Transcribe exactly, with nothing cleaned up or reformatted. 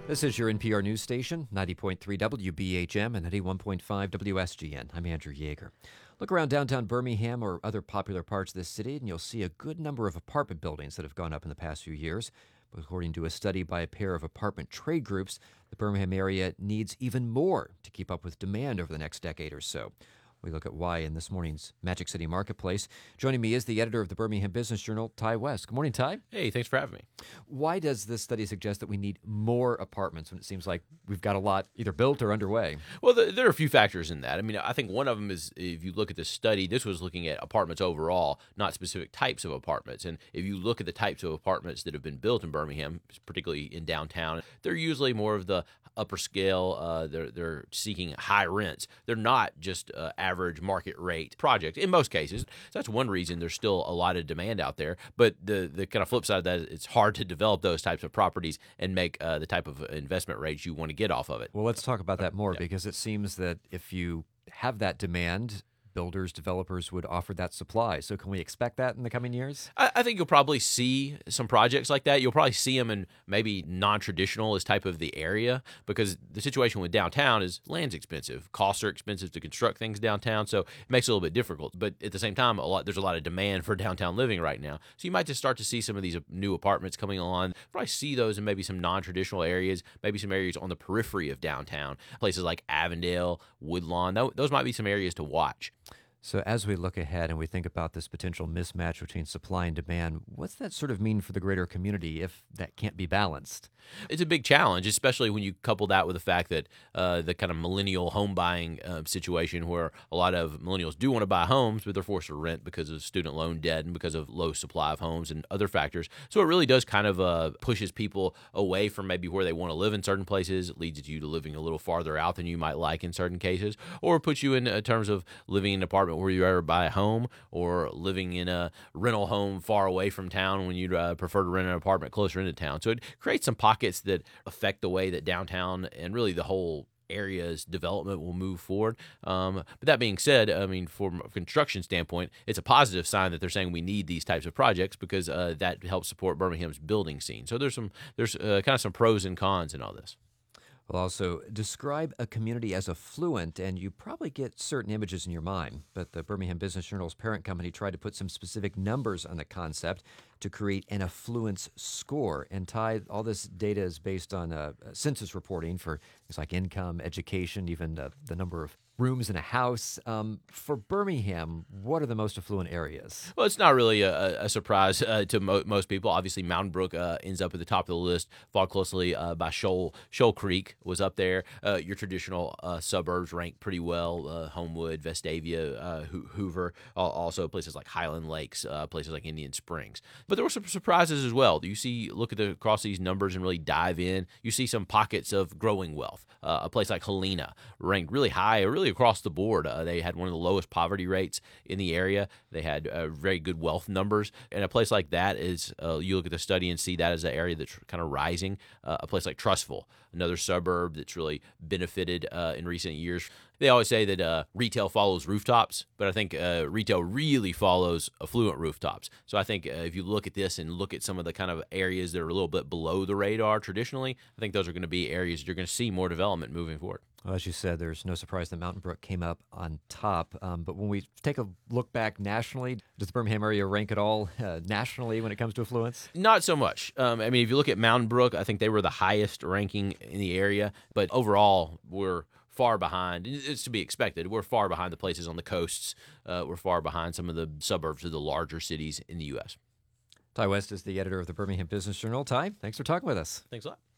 This is your N P R news station, ninety point three W B H M and ninety-one point five W S G N. I'm Andrew Yeager. Look around downtown Birmingham or other popular parts of the city, and you'll see a good number of apartment buildings that have gone up in the past few years. But according to a study by a pair of apartment trade groups, the Birmingham area needs even more to keep up with demand over the next decade or so. We look at why in this morning's Magic City Marketplace. Joining me is the editor of the Birmingham Business Journal, Ty West. Good morning, Ty. Hey, thanks for having me. Why does this study suggest that we need more apartments when it seems like we've got a lot either built or underway? Well, the, there are a few factors in that. I mean, I think one of them is if you look at the study, this was looking at apartments overall, not specific types of apartments. And if you look at the types of apartments that have been built in Birmingham, particularly in downtown, they're usually more of the upper scale. Uh, they're they're seeking high rents. They're not just uh, average market rate projects in most cases. So that's one reason there's still a lot of demand out there. But the the kind of flip side of that is it's hard to develop those types of properties and make uh, the type of investment rates you want to get off of it. Well, let's talk about that more Yeah. because it seems that if you have that demand, builders, developers would offer that supply. So can we expect that in the coming years? I, I think you'll probably see some projects like that. You'll probably see them in maybe non-traditional as type of the area because the situation with downtown is land's expensive. Costs are expensive to construct things downtown, so it makes it a little bit difficult. But at the same time, a lot there's a lot of demand for downtown living right now. So you might just start to see some of these new apartments coming along. Probably see those in maybe some non-traditional areas, maybe some areas on the periphery of downtown, places like Avondale, Woodlawn. Tho- Those might be some areas to watch. So as we look ahead and we think about this potential mismatch between supply and demand, what's that sort of mean for the greater community if that can't be balanced? It's a big challenge, especially when you couple that with the fact that uh, the kind of millennial home buying uh, situation where a lot of millennials do want to buy homes, but they're forced to rent because of student loan debt and because of low supply of homes and other factors. So it really does kind of uh, pushes people away from maybe where they want to live in certain places. It leads you to living a little farther out than you might like in certain cases, or puts you in uh, terms of living in an apartment where you ever buy a home or living in a rental home far away from town when you'd uh, prefer to rent an apartment closer into town. So it creates some pockets that affect the way that downtown and really the whole area's development will move forward. Um, but that being said, I mean, from a construction standpoint, it's a positive sign that they're saying we need these types of projects because uh, that helps support Birmingham's building scene. So there's some there's uh, kind of some pros and cons in all this. Well, also, describe a community as affluent, and you probably get certain images in your mind. But the Birmingham Business Journal's parent company tried to put some specific numbers on the concept to create an affluence score. And Ty, all this data is based on uh, census reporting for things like income, education, even uh, the number of rooms in a house. Um, for Birmingham, what are the most affluent areas? Well, it's not really a, a surprise uh, to mo- most people. Obviously, Mountain Brook uh, ends up at the top of the list, followed closely uh, by Shoal. Shoal Creek was up there. Uh, your traditional uh, suburbs rank pretty well. Uh, Homewood, Vestavia, uh, Ho- Hoover, al- also places like Highland Lakes, uh, places like Indian Springs. But there were some surprises as well. You see, look at the across these numbers and really dive in. You see some pockets of growing wealth. Uh, a place like Helena ranked really high, or really across the board. Uh, they had one of the lowest poverty rates in the area. They had uh, very good wealth numbers. And a place like that is, uh, you look at the study and see that as an area that's kind of rising. Uh, a place like Trussville, another suburb that's really benefited uh, in recent years. They always say that uh, retail follows rooftops, but I think uh, retail really follows affluent rooftops. So I think uh, if you look at this and look at some of the kind of areas that are a little bit below the radar traditionally, I think those are going to be areas you're going to see more development moving forward. Well, as you said, there's no surprise that Mountain Brook came up on top. Um, but when we take a look back nationally, does the Birmingham area rank at all uh, nationally when it comes to affluence? Not so much. Um, I mean, if you look at Mountain Brook, I think they were the highest ranking in the area. But overall, we're far behind. It's to be expected. We're far behind the places on the coasts. Uh, we're far behind some of the suburbs of the larger cities in the U S. Ty West is the editor of the Birmingham Business Journal. Ty, thanks for talking with us. Thanks a lot.